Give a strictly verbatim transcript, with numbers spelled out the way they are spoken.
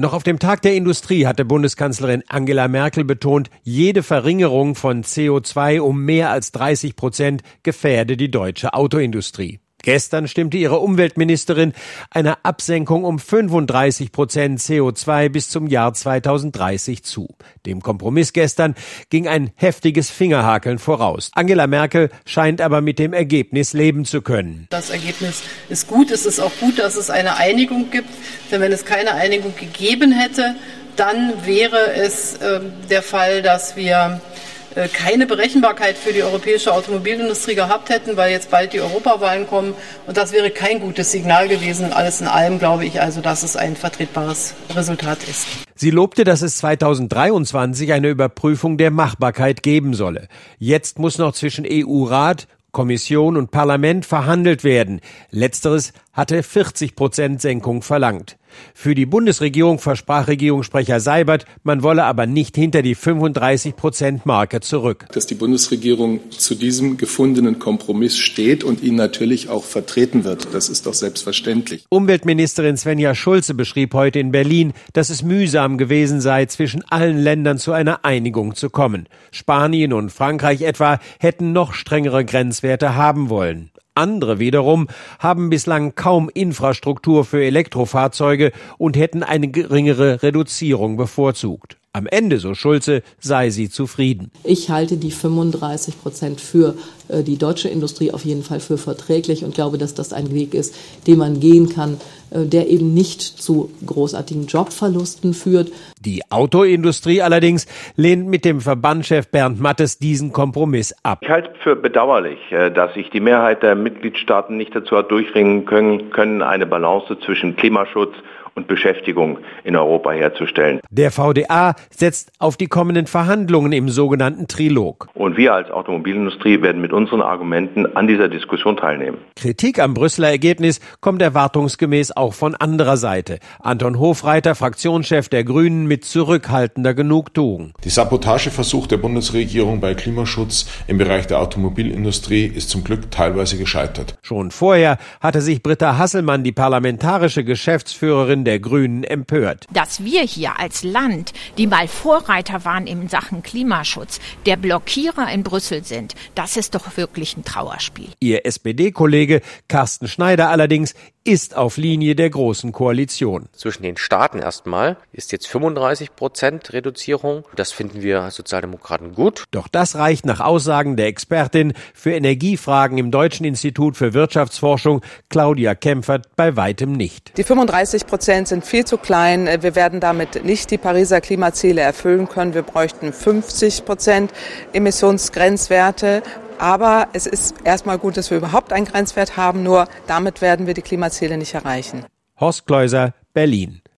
Noch auf dem Tag der Industrie hatte Bundeskanzlerin Angela Merkel betont, jede Verringerung von C O zwei um mehr als dreißig Prozent gefährde die deutsche Autoindustrie. Gestern stimmte ihre Umweltministerin einer Absenkung um fünfunddreißig Prozent C O zwei bis zum Jahr zweitausenddreißig zu. Dem Kompromiss gestern ging ein heftiges Fingerhakeln voraus. Angela Merkel scheint aber mit dem Ergebnis leben zu können. Das Ergebnis ist gut. Es ist auch gut, dass es eine Einigung gibt. Denn wenn es keine Einigung gegeben hätte, dann wäre es äh, der Fall, dass wir keine Berechenbarkeit für die europäische Automobilindustrie gehabt hätten, weil jetzt bald die Europawahlen kommen. Und das wäre kein gutes Signal gewesen. Alles in allem glaube ich also, dass es ein vertretbares Resultat ist. Sie lobte, dass es zweitausenddreiundzwanzig eine Überprüfung der Machbarkeit geben solle. Jetzt muss noch zwischen E U-Rat, Kommission und Parlament verhandelt werden. Letzteres hatte vierzig Prozent Senkung verlangt. Für die Bundesregierung versprach Regierungssprecher Seibert, man wolle aber nicht hinter die fünfunddreißig Prozent Marke zurück. Dass die Bundesregierung zu diesem gefundenen Kompromiss steht und ihn natürlich auch vertreten wird, das ist doch selbstverständlich. Umweltministerin Svenja Schulze beschrieb heute in Berlin, dass es mühsam gewesen sei, zwischen allen Ländern zu einer Einigung zu kommen. Spanien und Frankreich etwa hätten noch strengere Grenzwerte haben wollen. Andere wiederum haben bislang kaum Infrastruktur für Elektrofahrzeuge und hätten eine geringere Reduzierung bevorzugt. Am Ende, so Schulze, sei sie zufrieden. Ich halte die fünfunddreißig Prozent für äh, die deutsche Industrie auf jeden Fall für verträglich und glaube, dass das ein Weg ist, den man gehen kann, äh, der eben nicht zu großartigen Jobverlusten führt. Die Autoindustrie allerdings lehnt mit dem Verbandschef Bernd Mattes diesen Kompromiss ab. Ich halte für bedauerlich, dass sich die Mehrheit der Mitgliedstaaten nicht dazu hat durchringen können, können eine Balance zwischen Klimaschutz und Beschäftigung in Europa herzustellen. Der V D A setzt auf die kommenden Verhandlungen im sogenannten Trilog. Und wir als Automobilindustrie werden mit unseren Argumenten an dieser Diskussion teilnehmen. Kritik am Brüsseler Ergebnis kommt erwartungsgemäß auch von anderer Seite. Anton Hofreiter, Fraktionschef der Grünen, mit zurückhaltender Genugtuung. Die Sabotageversuch der Bundesregierung bei Klimaschutz im Bereich der Automobilindustrie ist zum Glück teilweise gescheitert. Schon vorher hatte sich Britta Hasselmann, die parlamentarische Geschäftsführerin der Grünen, empört. Dass wir hier als Land, die mal Vorreiter waren in Sachen Klimaschutz, der Blockierer in Brüssel sind, das ist doch wirklich ein Trauerspiel. Ihr S P D-Kollege Carsten Schneider allerdings ist auf Linie der Großen Koalition. Zwischen den Staaten erstmal ist jetzt fünfunddreißig Prozent Reduzierung. Das finden wir als Sozialdemokraten gut. Doch das reicht nach Aussagen der Expertin für Energiefragen im Deutschen Institut für Wirtschaftsforschung, Claudia Kempfert, bei weitem nicht. Die fünfunddreißig Prozent sind viel zu klein. Wir werden damit nicht die Pariser Klimaziele erfüllen können. Wir bräuchten fünfzig Prozent Emissionsgrenzwerte. Aber es ist erstmal gut, dass wir überhaupt einen Grenzwert haben. Nur damit werden wir die Klimaziele nicht erreichen. Horst Kleuser, Berlin.